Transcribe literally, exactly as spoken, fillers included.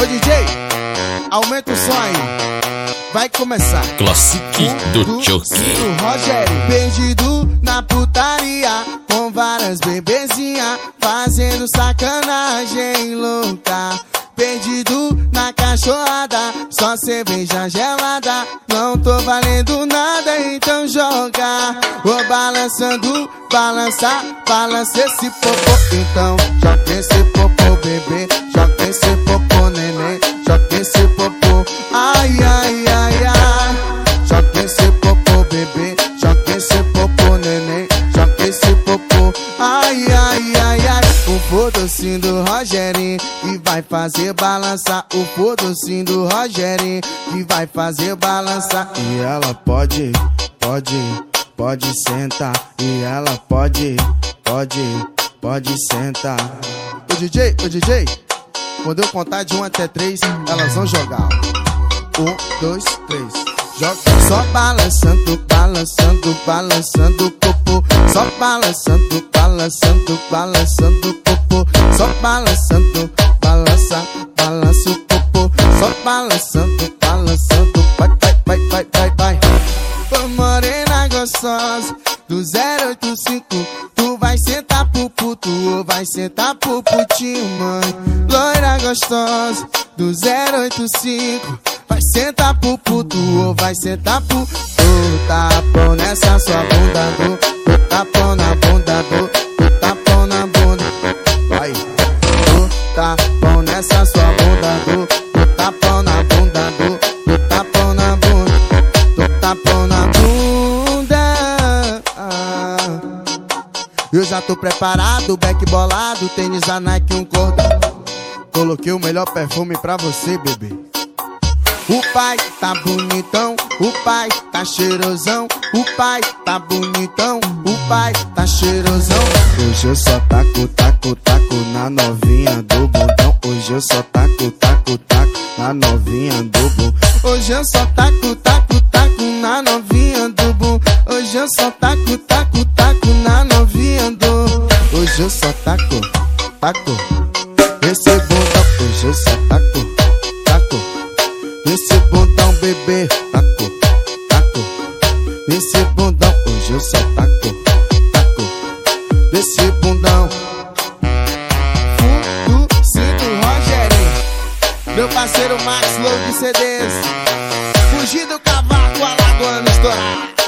Ô D J, aumenta o som aí. Vai começar. Classic do Chucky. Do Rogério. Perdido na putaria, com várias bebezinhas, fazendo sacanagem louca. Perdido na cachorrada, só cerveja gelada. Não tô valendo nada, então joga. Vou balançando, balançar, balança esse popô. Então joga esse popô, bebê. Joga esse popô, neném. Joga esse popô. Ai, ai, ai, ai. Joga esse popô, bebê. Joga esse popô, neném. Joga esse popô. Ai, ai, ai, ai. O fodocinho do Rogerinho que vai fazer balançar. O fodocinho do Rogerinho que vai fazer balançar. E ela pode, pode, pode sentar. E ela pode, pode, pode sentar. O D J, o D J, quando eu contar de um até três, elas vão jogar. Um, dois, três. Joga só balançando, balançando, balançando o popô. Só balançando, balançando, balançando o popô. Só balançando, balança, balança o popô. Só balançando, balançando, vai, vai, vai, vai, vai, vai. Ô morena gostosa do zero oito cinco, tu vai sentar pro puto ou vai sentar pro putinho, mãe? Loira gostosa do zero oito cinco, vai sentar pro puto ou vai sentar pro... Tu tapão nessa sua bunda, do tu tapão na bunda, do tu tapão na bunda. Vai. Tu tapão nessa sua bunda, do tu tapão na bunda, do tu tapão na bunda, tu tapão na bunda. Ah. Eu já tô preparado, back bolado, tênis da Nike, um cordão. Coloquei o melhor perfume pra você, bebê. O pai tá bonitão, o pai tá cheirosão. O pai tá bonitão, o pai tá cheirosão. Hoje eu só taco, taco, taco na novinha do bundão. Hoje eu só taco, taco, taco na novinha do bundão. Hoje eu só taco, taco, taco na novinha do bundão. Hoje eu só taco, taco, taco na novinha do. Hoje eu só taco, taco esse bundão. Hoje eu só taco, taco esse bundão, bebê. Taco, taco esse bundão. Hoje eu só taco, taco esse bundão. Fodocinho do Rogerinho, meu parceiro Max Low de C Ds. Fugir do cavaco, alagoano estourar.